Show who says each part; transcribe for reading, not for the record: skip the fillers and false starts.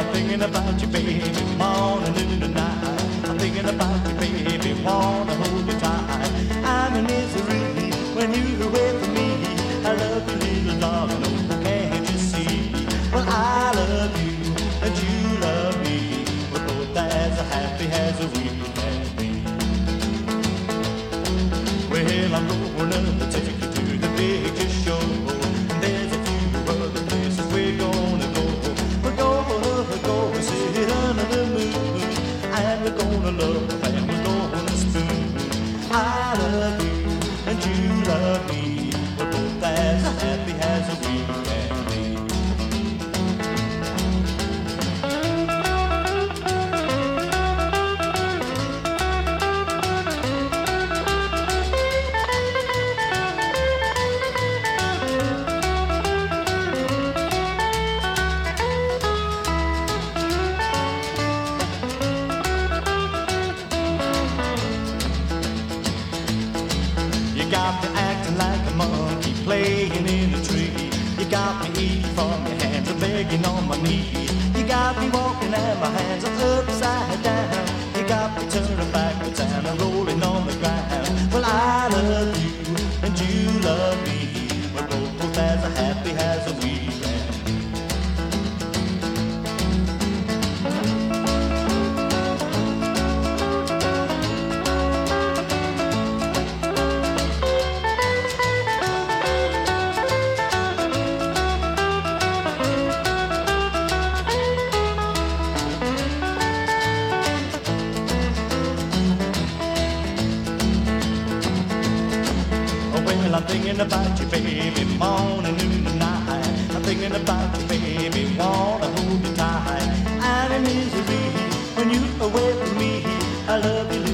Speaker 1: I'm thinking about you, baby, morning, noon, and night. I'm thinking about you, baby, wanna hold you tight. I'm in misery when you're away from me. I love you, little darling, oh, can't you see? Well, I love you, and you love me. We're both as happy as we can be. Well, I'm gonna take you to the picture show. There's a few other places we're gonna go. We're gonna go and sit under the moon, and we're gonna love and we're gonna spoon. I love you and you love me. We're both as happy as we can be. You got me acting like a monkey playing in a tree. You got me eating from your hands and begging on my knees. You got me walking and my hands are upside down. You got me turning backwards and rolling on the ground. Well, I love you and you love me. We're both as happy as we can. Well, I'm thinking about you, baby, morning, noon, and night. I'm thinking about you, baby, wanna hold you tight. I'm in misery when you're away from me. I love you.